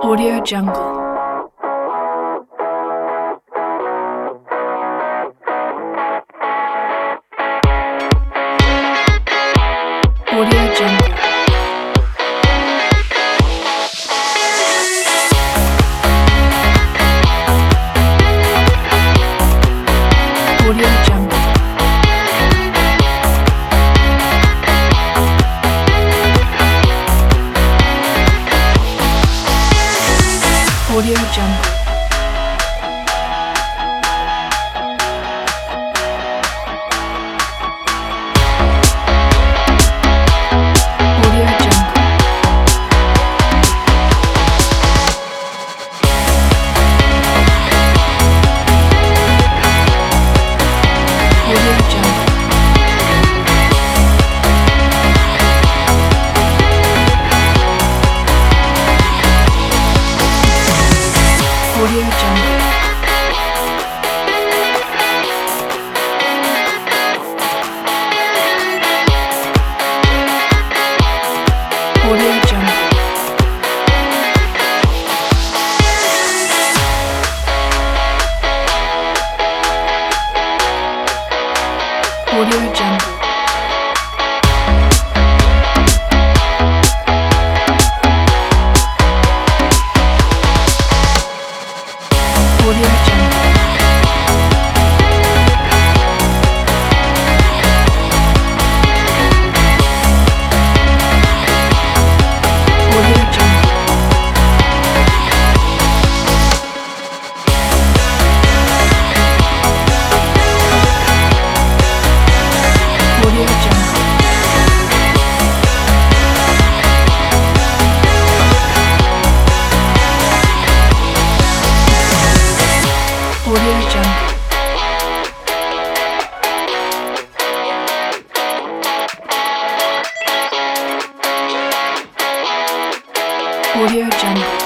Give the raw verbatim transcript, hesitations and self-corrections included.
Audio Jungle. Audio Jungle. Audio Jungle. Audio Jungle. Audio Jungle. Audio Jungle. Audio Jungle. Audio Jungle. Audio Jungle. Audio Jungle. Audio Jungle. Audio Jungle. Audio Jungle. Audio Jungle.